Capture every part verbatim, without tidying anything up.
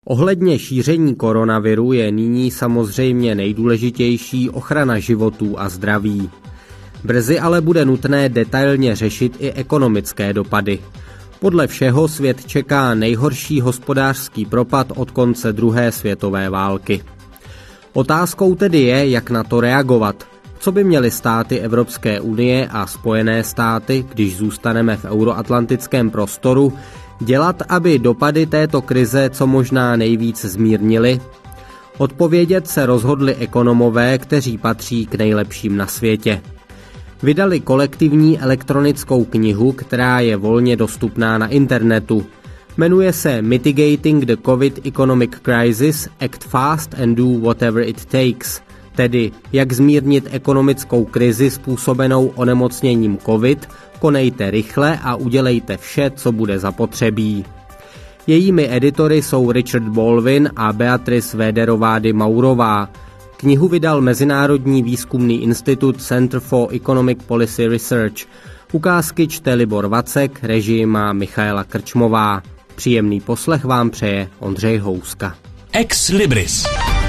Ohledně šíření koronaviru je nyní samozřejmě nejdůležitější ochrana životů a zdraví. Brzy ale bude nutné detailně řešit i ekonomické dopady. Podle všeho svět čeká nejhorší hospodářský propad od konce druhé světové války. Otázkou tedy je, jak na to reagovat. Co by měly státy Evropské unie a Spojené státy, když zůstaneme v euroatlantickém prostoru, dělat, aby dopady této krize co možná nejvíc zmírnily? Odpovědět se rozhodli ekonomové, kteří patří k nejlepším na světě. Vydali kolektivní elektronickou knihu, která je volně dostupná na internetu. Jmenuje se Mitigating the COVID Economic Crisis, Act Fast and Do Whatever It Takes, tedy jak zmírnit ekonomickou krizi způsobenou onemocněním COVID, konejte rychle a udělejte vše, co bude zapotřebí. Jejími editory jsou Richard Baldwin a Beatrice Véderová de Maurová. Knihu vydal Mezinárodní výzkumný institut Center for Economic Policy Research. Ukázky čte Libor Vacek, režii má Michaela Krčmová. Příjemný poslech vám přeje Ondřej Houska. Ex Libris.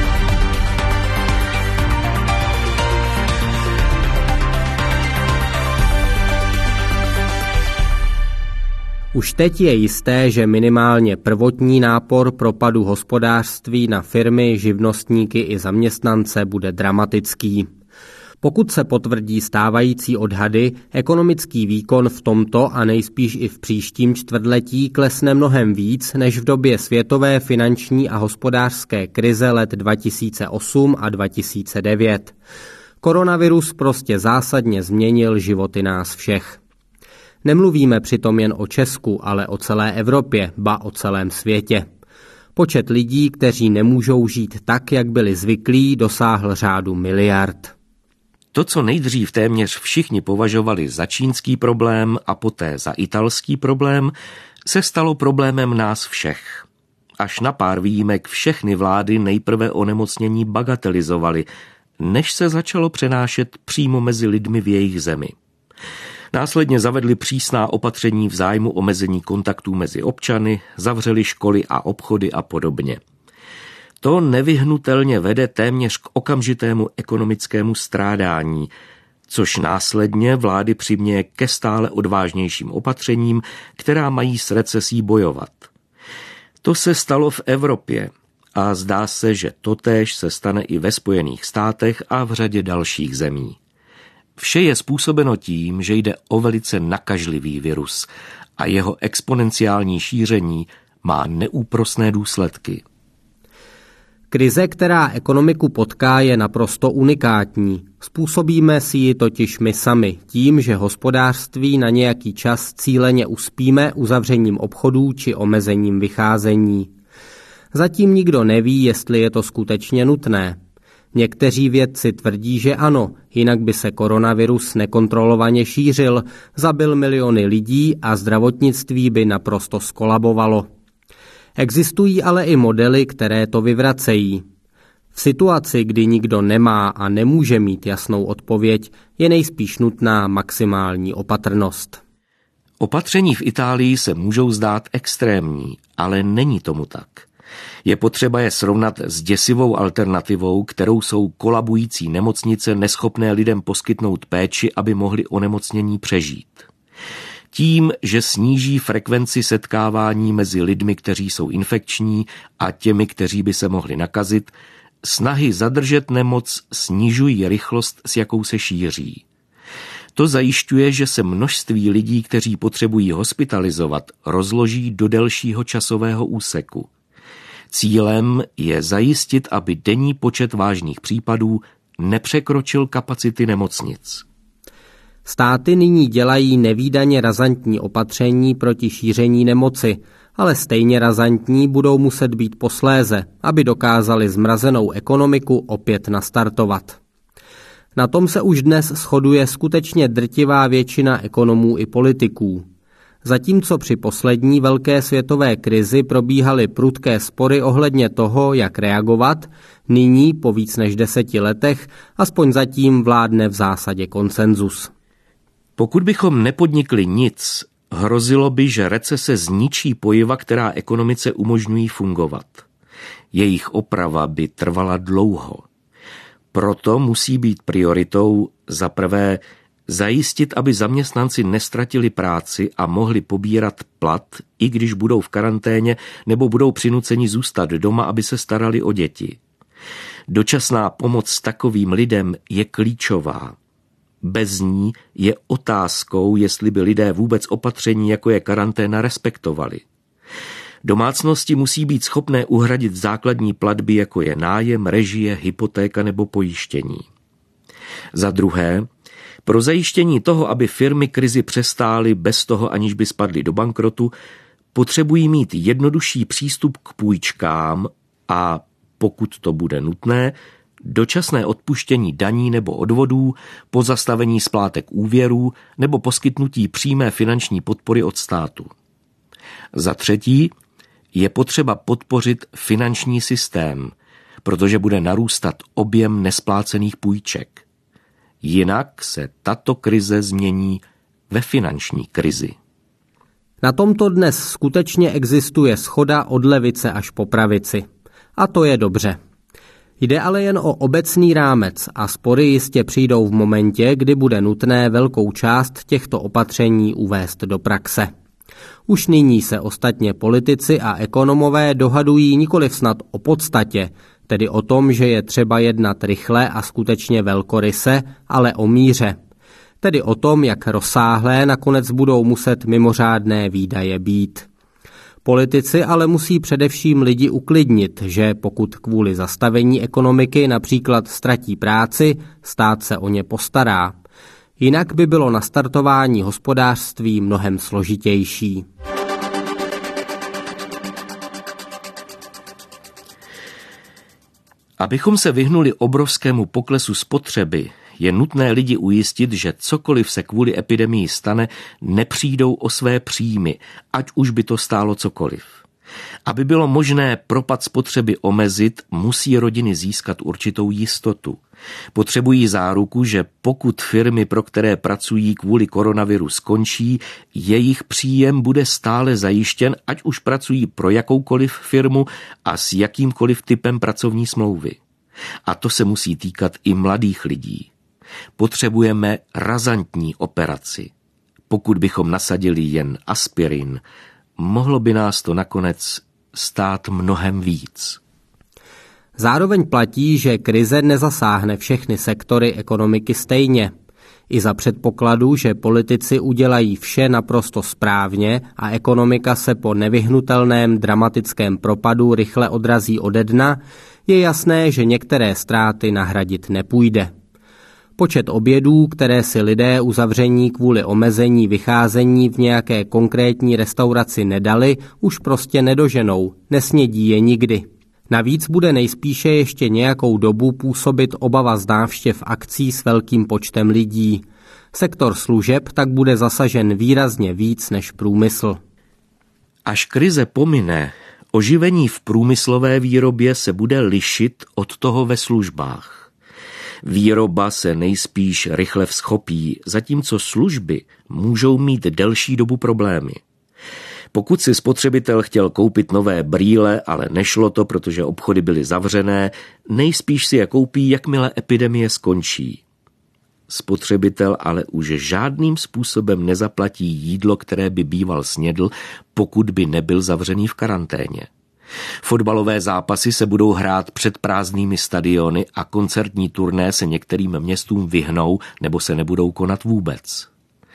Už teď je jisté, že minimálně prvotní nápor propadu hospodářství na firmy, živnostníky i zaměstnance bude dramatický. Pokud se potvrdí stávající odhady, ekonomický výkon v tomto a nejspíš i v příštím čtvrtletí klesne mnohem víc než v době světové finanční a hospodářské krize let dva tisíce osm a dva tisíce devět. Koronavirus prostě zásadně změnil životy nás všech. Nemluvíme přitom jen o Česku, ale o celé Evropě, ba o celém světě. Počet lidí, kteří nemůžou žít tak, jak byli zvyklí, dosáhl řádu miliard. To, co nejdřív téměř všichni považovali za čínský problém a poté za italský problém, se stalo problémem nás všech. Až na pár výjimek všechny vlády nejprve onemocnění bagatelizovaly, než se začalo přenášet přímo mezi lidmi v jejich zemi. Následně zavedli přísná opatření v zájmu omezení kontaktů mezi občany, zavřeli školy a obchody a podobně. To nevyhnutelně vede téměř k okamžitému ekonomickému strádání, což následně vlády přiměje ke stále odvážnějším opatřením, která mají s recesí bojovat. To se stalo v Evropě a zdá se, že totéž se stane i ve Spojených státech a v řadě dalších zemí. Vše je způsobeno tím, že jde o velice nakažlivý virus a jeho exponenciální šíření má neúprosné důsledky. Krize, která ekonomiku potká, je naprosto unikátní. Způsobíme si ji totiž my sami tím, že hospodářství na nějaký čas cíleně uspíme uzavřením obchodů či omezením vycházení. Zatím nikdo neví, jestli je to skutečně nutné. Někteří vědci tvrdí, že ano, jinak by se koronavirus nekontrolovaně šířil, zabil miliony lidí a zdravotnictví by naprosto skolabovalo. Existují ale i modely, které to vyvracejí. V situaci, kdy nikdo nemá a nemůže mít jasnou odpověď, je nejspíš nutná maximální opatrnost. Opatření v Itálii se můžou zdát extrémní, ale není tomu tak. Je potřeba je srovnat s děsivou alternativou, kterou jsou kolabující nemocnice neschopné lidem poskytnout péči, aby mohli onemocnění přežít. Tím, že sníží frekvenci setkávání mezi lidmi, kteří jsou infekční, a těmi, kteří by se mohli nakazit, snahy zadržet nemoc snižují rychlost, s jakou se šíří. To zajišťuje, že se množství lidí, kteří potřebují hospitalizovat, rozloží do delšího časového úseku. Cílem je zajistit, aby denní počet vážných případů nepřekročil kapacity nemocnic. Státy nyní dělají nevídaně razantní opatření proti šíření nemoci, ale stejně razantní budou muset být posléze, aby dokázali zmrazenou ekonomiku opět nastartovat. Na tom se už dnes shoduje skutečně drtivá většina ekonomů i politiků. Zatímco při poslední velké světové krizi probíhaly prudké spory ohledně toho, jak reagovat, nyní po víc než deseti letech aspoň zatím vládne v zásadě konsenzus. Pokud bychom nepodnikli nic, hrozilo by, že recese zničí pojiva, která ekonomice umožňují fungovat. Jejich oprava by trvala dlouho. Proto musí být prioritou za prvé zajistit, aby zaměstnanci nestratili práci a mohli pobírat plat, i když budou v karanténě nebo budou přinuceni zůstat doma, aby se starali o děti. Dočasná pomoc takovým lidem je klíčová. Bez ní je otázkou, jestli by lidé vůbec opatření, jako je karanténa, respektovali. Domácnosti musí být schopné uhradit základní platby, jako je nájem, režie, hypotéka nebo pojištění. Za druhé, pro zajištění toho, aby firmy krizi přestály bez toho, aniž by spadly do bankrotu, potřebují mít jednodušší přístup k půjčkám a, pokud to bude nutné, dočasné odpuštění daní nebo odvodů, pozastavení splátek úvěrů nebo poskytnutí přímé finanční podpory od státu. Za třetí, je potřeba podpořit finanční systém, protože bude narůstat objem nesplácených půjček. Jinak se tato krize změní ve finanční krizi. Na tomto dnes skutečně existuje shoda od levice až po pravici. A to je dobře. Jde ale jen o obecný rámec a spory jistě přijdou v momentě, kdy bude nutné velkou část těchto opatření uvést do praxe. Už nyní se ostatně politici a ekonomové dohadují nikoliv snad o podstatě, tedy o tom, že je třeba jednat rychle a skutečně velkoryse, ale o míře. Tedy o tom, jak rozsáhlé nakonec budou muset mimořádné výdaje být. Politici ale musí především lidi uklidnit, že pokud kvůli zastavení ekonomiky například ztratí práci, stát se o ně postará. Jinak by bylo nastartování hospodářství mnohem složitější. Abychom se vyhnuli obrovskému poklesu spotřeby, je nutné lidi ujistit, že cokoliv se kvůli epidemii stane, nepřijdou o své příjmy, ať už by to stálo cokoliv. Aby bylo možné propad spotřeby omezit, musí rodiny získat určitou jistotu. Potřebují záruku, že pokud firmy, pro které pracují kvůli koronaviru, skončí, jejich příjem bude stále zajištěn, ať už pracují pro jakoukoliv firmu a s jakýmkoliv typem pracovní smlouvy. A to se musí týkat i mladých lidí. Potřebujeme razantní operaci. Pokud bychom nasadili jen aspirin, mohlo by nás to nakonec stát mnohem víc. Zároveň platí, že krize nezasáhne všechny sektory ekonomiky stejně. I za předpokladu, že politici udělají vše naprosto správně a ekonomika se po nevyhnutelném dramatickém propadu rychle odrazí ode dna, je jasné, že některé ztráty nahradit nepůjde. Počet obědů, které si lidé uzavření kvůli omezení vycházení v nějaké konkrétní restauraci nedali, už prostě nedoženou, nesnědí je nikdy. Navíc bude nejspíše ještě nějakou dobu působit obava z návštěv akcí s velkým počtem lidí. Sektor služeb tak bude zasažen výrazně víc než průmysl. Až krize pomine, oživení v průmyslové výrobě se bude lišit od toho ve službách. Výroba se nejspíš rychle vzchopí, zatímco služby můžou mít delší dobu problémy. Pokud si spotřebitel chtěl koupit nové brýle, ale nešlo to, protože obchody byly zavřené, nejspíš si je koupí, jakmile epidemie skončí. Spotřebitel ale už žádným způsobem nezaplatí jídlo, které by býval snědl, pokud by nebyl zavřený v karanténě. Fotbalové zápasy se budou hrát před prázdnými stadiony a koncertní turné se některým městům vyhnou nebo se nebudou konat vůbec.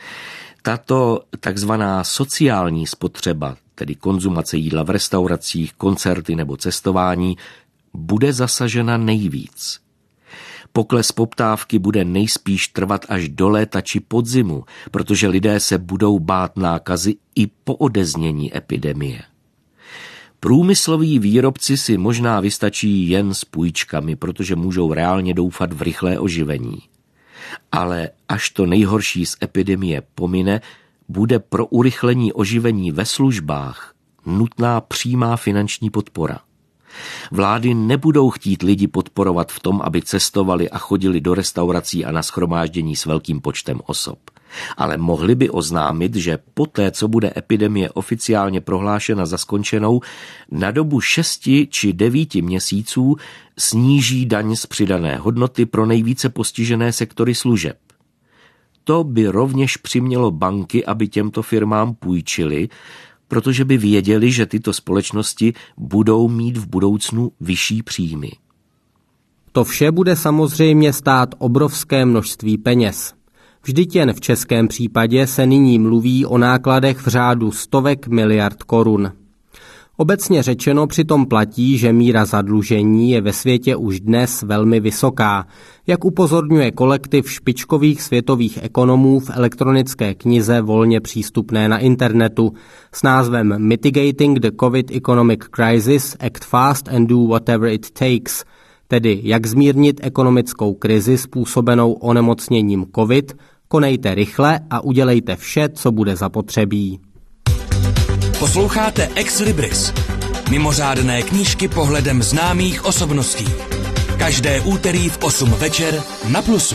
Tato takzvaná sociální spotřeba, tedy konzumace jídla v restauracích, koncerty nebo cestování, bude zasažena nejvíc. Pokles poptávky bude nejspíš trvat až do léta či podzimu, protože lidé se budou bát nákazy i po odeznění epidemie. Průmysloví výrobci si možná vystačí jen s půjčkami, protože můžou reálně doufat v rychlé oživení. Ale až to nejhorší z epidemie pomine, bude pro urychlení oživení ve službách nutná přímá finanční podpora. Vlády nebudou chtít lidi podporovat v tom, aby cestovali a chodili do restaurací a na shromáždění s velkým počtem osob. Ale mohli by oznámit, že poté, co bude epidemie oficiálně prohlášena za skončenou, na dobu šesti či devíti měsíců sníží daň z přidané hodnoty pro nejvíce postižené sektory služeb. To by rovněž přimělo banky, aby těmto firmám půjčily, protože by věděli, že tyto společnosti budou mít v budoucnu vyšší příjmy. To vše bude samozřejmě stát obrovské množství peněz. Vždyť jen v českém případě se nyní mluví o nákladech v řádu stovek miliard korun. Obecně řečeno přitom platí, že míra zadlužení je ve světě už dnes velmi vysoká, jak upozorňuje kolektiv špičkových světových ekonomů v elektronické knize volně přístupné na internetu s názvem Mitigating the COVID Economic Crisis, Act Fast and Do Whatever It Takes, tedy jak zmírnit ekonomickou krizi způsobenou onemocněním COVID, konejte rychle a udělejte vše, co bude zapotřebí. Posloucháte Ex Libris, mimořádné knížky pohledem známých osobností. Každé úterý v osm večer na Plusu.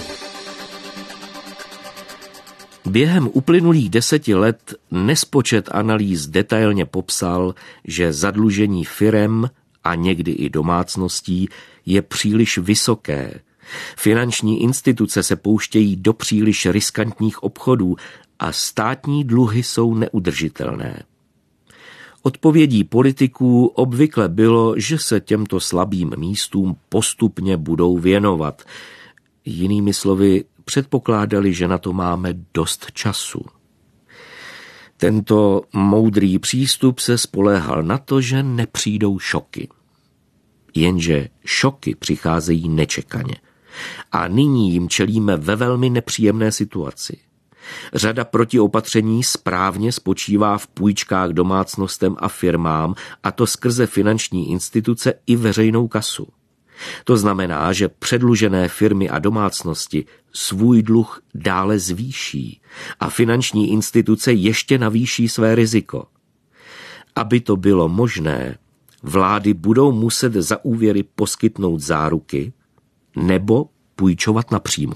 Během uplynulých deseti let nespočet analýz detailně popsal, že zadlužení firem a někdy i domácností je příliš vysoké. Finanční instituce se pouštějí do příliš riskantních obchodů a státní dluhy jsou neudržitelné. Odpovědí politiků obvykle bylo, že se těmto slabým místům postupně budou věnovat. Jinými slovy, předpokládali, že na to máme dost času. Tento moudrý přístup se spoléhal na to, že nepřijdou šoky. Jenže šoky přicházejí nečekaně. A nyní jim čelíme ve velmi nepříjemné situaci. Řada protiopatření správně spočívá v půjčkách domácnostem a firmám, a to skrze finanční instituce i veřejnou kasu. To znamená, že předlužené firmy a domácnosti svůj dluh dále zvýší a finanční instituce ještě navýší své riziko. Aby to bylo možné, vlády budou muset za úvěry poskytnout záruky nebo půjčovat napřímo.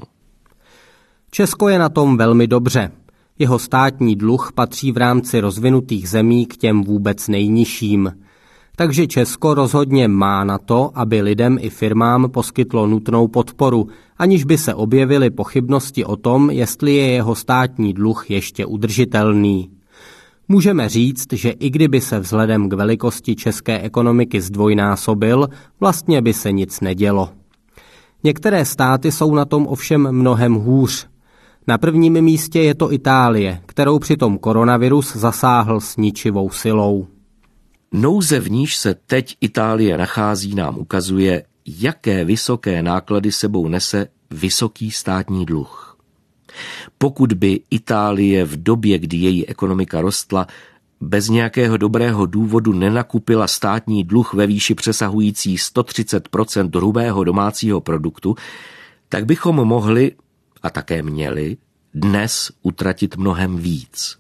Česko je na tom velmi dobře. Jeho státní dluh patří v rámci rozvinutých zemí k těm vůbec nejnižším. Takže Česko rozhodně má na to, aby lidem i firmám poskytlo nutnou podporu, aniž by se objevily pochybnosti o tom, jestli je jeho státní dluh ještě udržitelný. Můžeme říct, že i kdyby se vzhledem k velikosti české ekonomiky zdvojnásobil, vlastně by se nic nedělo. Některé státy jsou na tom ovšem mnohem hůř. Na prvním místě je to Itálie, kterou přitom koronavirus zasáhl s ničivou silou. Nouze, v níž se teď Itálie nachází, nám ukazuje, jaké vysoké náklady sebou nese vysoký státní dluh. Pokud by Itálie v době, kdy její ekonomika rostla, bez nějakého dobrého důvodu nenakupila státní dluh ve výši přesahující sto třicet procent hrubého domácího produktu, tak bychom mohli, a také měli, dnes utratit mnohem víc.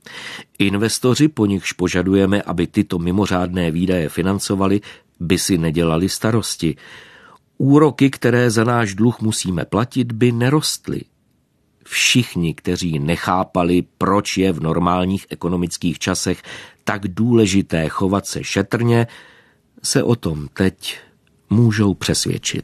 Investoři, po nichž požadujeme, aby tyto mimořádné výdaje financovali, by si nedělali starosti. Úroky, které za náš dluh musíme platit, by nerostly. Všichni, kteří nechápali, proč je v normálních ekonomických časech tak důležité chovat se šetrně, se o tom teď můžou přesvědčit.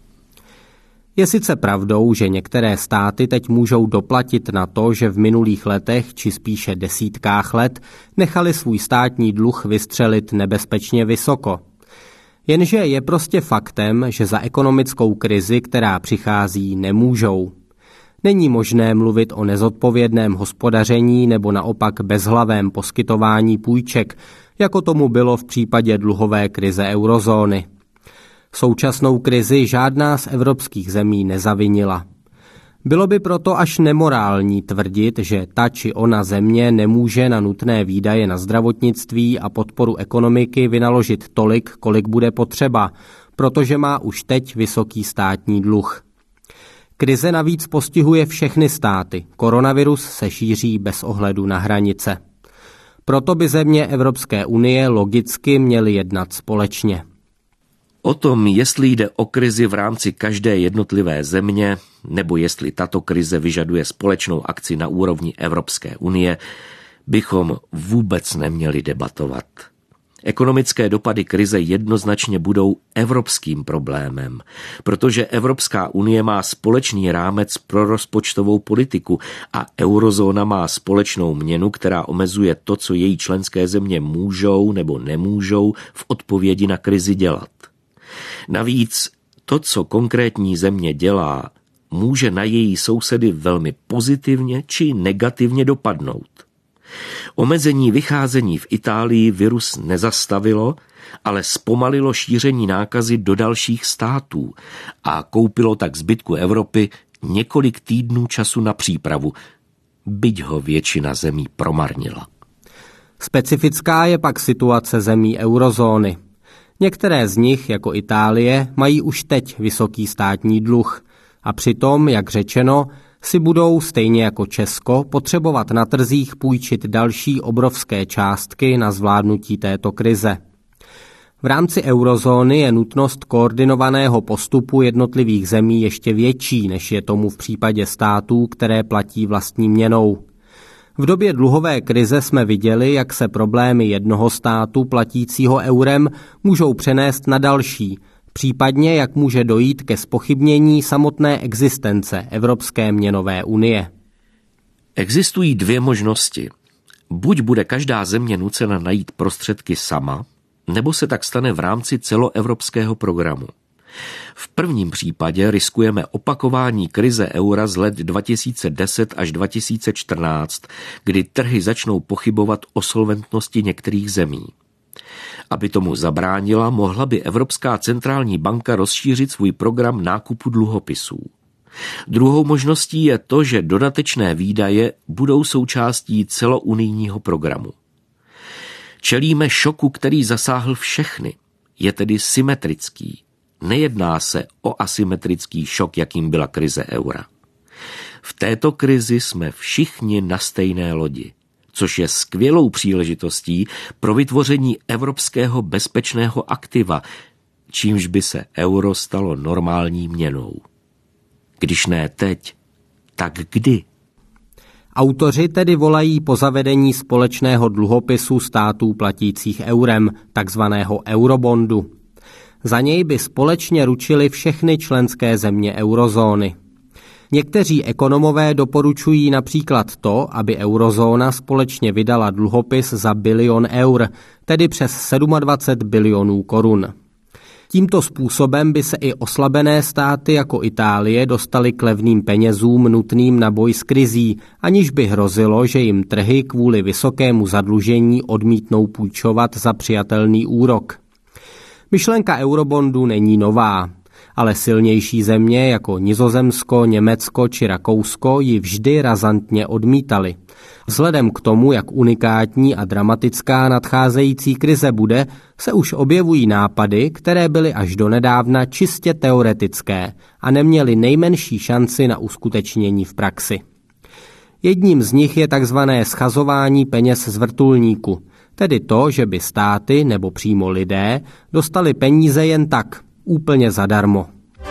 Je sice pravdou, že některé státy teď můžou doplatit na to, že v minulých letech, či spíše desítkách let, nechali svůj státní dluh vystřelit nebezpečně vysoko. Jenže je prostě faktem, že za ekonomickou krizi, která přichází, nemůžou. Není možné mluvit o nezodpovědném hospodaření nebo naopak bezhlavém poskytování půjček, jako tomu bylo v případě dluhové krize eurozóny. Současnou krizi žádná z evropských zemí nezavinila. Bylo by proto až nemorální tvrdit, že ta či ona země nemůže na nutné výdaje na zdravotnictví a podporu ekonomiky vynaložit tolik, kolik bude potřeba, protože má už teď vysoký státní dluh. Krize navíc postihuje všechny státy. Koronavirus se šíří bez ohledu na hranice. Proto by země Evropské unie logicky měly jednat společně. O tom, jestli jde o krizi v rámci každé jednotlivé země, nebo jestli tato krize vyžaduje společnou akci na úrovni Evropské unie, bychom vůbec neměli debatovat. Ekonomické dopady krize jednoznačně budou evropským problémem, protože Evropská unie má společný rámec pro rozpočtovou politiku a eurozóna má společnou měnu, která omezuje to, co její členské země můžou nebo nemůžou v odpovědi na krizi dělat. Navíc to, co konkrétní země dělá, může na její sousedy velmi pozitivně či negativně dopadnout. Omezení vycházení v Itálii virus nezastavilo, ale zpomalilo šíření nákazy do dalších států a koupilo tak zbytku Evropy několik týdnů času na přípravu, byť ho většina zemí promarnila. Specifická je pak situace zemí eurozóny. Některé z nich, jako Itálie, mají už teď vysoký státní dluh a přitom, jak řečeno, si budou, stejně jako Česko, potřebovat na trzích půjčit další obrovské částky na zvládnutí této krize. V rámci eurozóny je nutnost koordinovaného postupu jednotlivých zemí ještě větší, než je tomu v případě států, které platí vlastní měnou. V době dluhové krize jsme viděli, jak se problémy jednoho státu platícího eurem můžou přenést na další, případně jak může dojít ke zpochybnění samotné existence Evropské měnové unie. Existují dvě možnosti. Buď bude každá země nucena najít prostředky sama, nebo se tak stane v rámci celoevropského programu. V prvním případě riskujeme opakování krize eura z let dva tisíce deset až dva tisíce čtrnáct, kdy trhy začnou pochybovat o solventnosti některých zemí. Aby tomu zabránila, mohla by Evropská centrální banka rozšířit svůj program nákupu dluhopisů. Druhou možností je to, že dodatečné výdaje budou součástí celounijního programu. Čelíme šoku, který zasáhl všechny. Je tedy symetrický. Nejedná se o asymetrický šok, jakým byla krize eura. V této krizi jsme všichni na stejné lodi, což je skvělou příležitostí pro vytvoření evropského bezpečného aktiva, čímž by se euro stalo normální měnou. Když ne teď, tak kdy? Autoři tedy volají po zavedení společného dluhopisu států platících eurem, takzvaného eurobondu. Za něj by společně ručily všechny členské země eurozóny. Někteří ekonomové doporučují například to, aby eurozóna společně vydala dluhopis za bilion eur, tedy přes dvacet sedm bilionů korun. Tímto způsobem by se i oslabené státy jako Itálie dostaly k levným penězům nutným na boj s krizí, aniž by hrozilo, že jim trhy kvůli vysokému zadlužení odmítnou půjčovat za přijatelný úrok. Myšlenka eurobondu není nová, ale silnější země jako Nizozemsko, Německo či Rakousko ji vždy razantně odmítaly. Vzhledem k tomu, jak unikátní a dramatická nadcházející krize bude, se už objevují nápady, které byly až donedávna čistě teoretické a neměly nejmenší šanci na uskutečnění v praxi. Jedním z nich je takzvané schazování peněz z vrtulníku, tedy to, že by státy nebo přímo lidé dostali peníze jen tak, úplně zadarmo.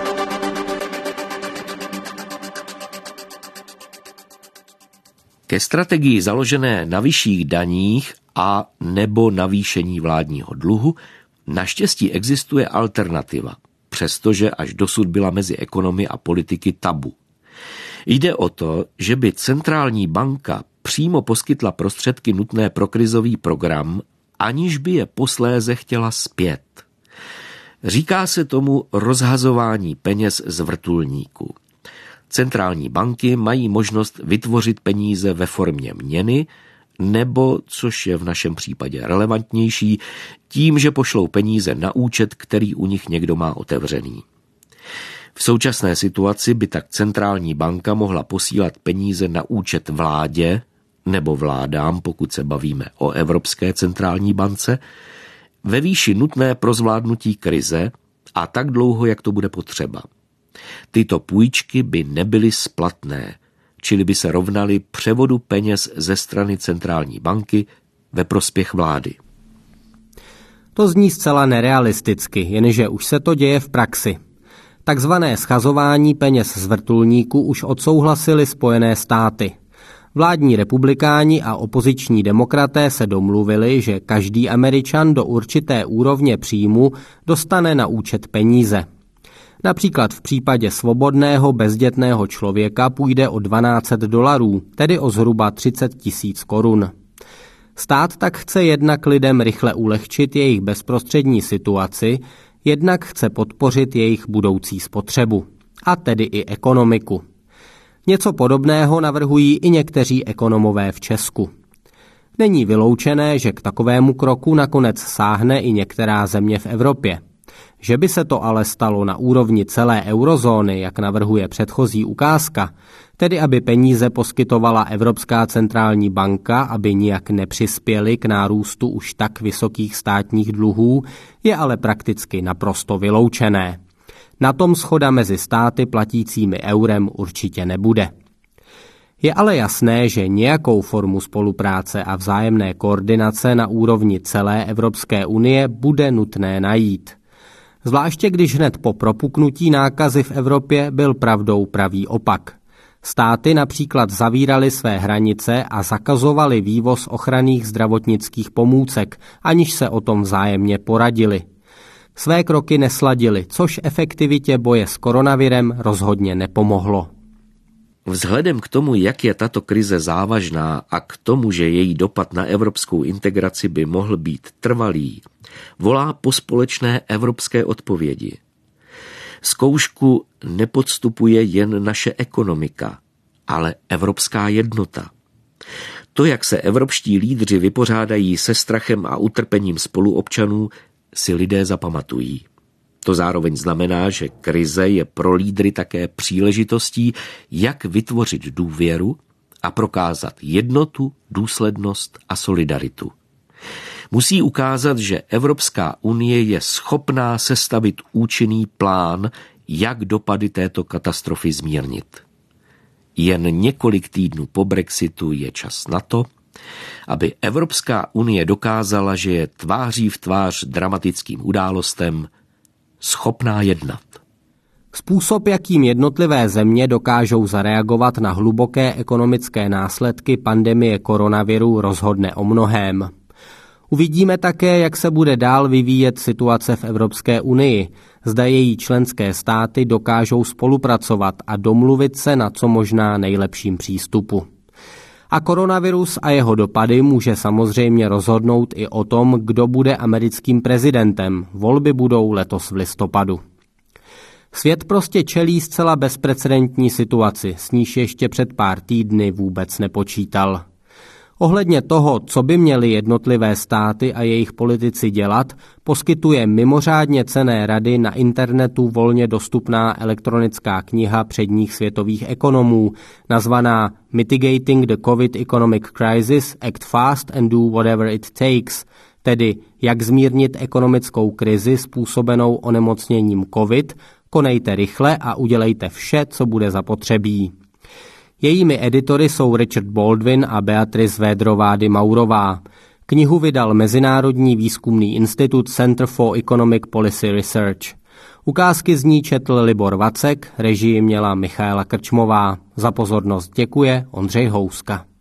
Ke strategii založené na vyšších daních a nebo navýšení vládního dluhu naštěstí existuje alternativa, přestože až dosud byla mezi ekonomy a politiky tabu. Jde o to, že by centrální banka přímo poskytla prostředky nutné pro krizový program, aniž by je posléze chtěla zpět. Říká se tomu rozhazování peněz z vrtulníku. Centrální banky mají možnost vytvořit peníze ve formě měny, nebo, což je v našem případě relevantnější, tím, že pošlou peníze na účet, který u nich někdo má otevřený. V současné situaci by tak centrální banka mohla posílat peníze na účet vládě nebo vládám, pokud se bavíme o Evropské centrální bance, ve výši nutné pro zvládnutí krize a tak dlouho, jak to bude potřeba. Tyto půjčky by nebyly splatné, čili by se rovnaly převodu peněz ze strany centrální banky ve prospěch vlády. To zní zcela nerealisticky, jenže už se to děje v praxi. Takzvané schazování peněz z vrtulníku už odsouhlasili Spojené státy. Vládní republikáni a opoziční demokraté se domluvili, že každý Američan do určité úrovně příjmu dostane na účet peníze. Například v případě svobodného bezdětného člověka půjde o dvanáct set dolarů, tedy o zhruba třicet tisíc korun. Stát tak chce jednak lidem rychle ulehčit jejich bezprostřední situaci, jednak chce podpořit jejich budoucí spotřebu, a tedy i ekonomiku. Něco podobného navrhují i někteří ekonomové v Česku. Není vyloučené, že k takovému kroku nakonec sáhne i některá země v Evropě. Že by se to ale stalo na úrovni celé eurozóny, jak navrhuje předchozí ukázka, tedy aby peníze poskytovala Evropská centrální banka, aby nijak nepřispěly k nárůstu už tak vysokých státních dluhů, je ale prakticky naprosto vyloučené. Na tom shoda mezi státy platícími eurem určitě nebude. Je ale jasné, že nějakou formu spolupráce a vzájemné koordinace na úrovni celé Evropské unie bude nutné najít. Zvláště když hned po propuknutí nákazy v Evropě byl pravdou pravý opak. Státy například zavíraly své hranice a zakazovaly vývoz ochranných zdravotnických pomůcek, aniž se o tom vzájemně poradili. Své kroky nesladili, což efektivitě boje s koronavirem rozhodně nepomohlo. Vzhledem k tomu, jak je tato krize závažná a k tomu, že její dopad na evropskou integraci by mohl být trvalý, volá po společné evropské odpovědi. Zkoušku nepodstupuje jen naše ekonomika, ale evropská jednota. To, jak se evropští lídři vypořádají se strachem a utrpením spoluobčanů, si lidé zapamatují. To zároveň znamená, že krize je pro lídry také příležitostí, jak vytvořit důvěru a prokázat jednotu, důslednost a solidaritu. Musí ukázat, že Evropská unie je schopná sestavit účinný plán, jak dopady této katastrofy zmírnit. Jen několik týdnů po Brexitu je čas na to, aby Evropská unie dokázala, že je tváří v tvář dramatickým událostem schopná jednat. Způsob, jakým jednotlivé země dokážou zareagovat na hluboké ekonomické následky pandemie koronaviru, rozhodne o mnohém. Uvidíme také, jak se bude dál vyvíjet situace v Evropské unii, zda její členské státy dokážou spolupracovat a domluvit se na co možná nejlepším přístupu. A koronavirus a jeho dopady může samozřejmě rozhodnout i o tom, kdo bude americkým prezidentem. Volby budou letos v listopadu. Svět prostě čelí zcela bezprecedentní situaci, s níž ještě před pár týdny vůbec nepočítal. Ohledně toho, co by měly jednotlivé státy a jejich politici dělat, poskytuje mimořádně cenné rady na internetu volně dostupná elektronická kniha předních světových ekonomů, nazvaná Mitigating the COVID Economic Crisis, Act Fast and Do Whatever It Takes, tedy jak zmírnit ekonomickou krizi způsobenou onemocněním COVID, konejte rychle a udělejte vše, co bude zapotřebí. Jejími editory jsou Richard Baldwin a Beatrice Védrová-Di Maurová. Knihu vydal Mezinárodní výzkumný institut Center for Economic Policy Research. Ukázky z ní četl Libor Vacek, režii měla Michaela Krčmová. Za pozornost děkuje Ondřej Houska.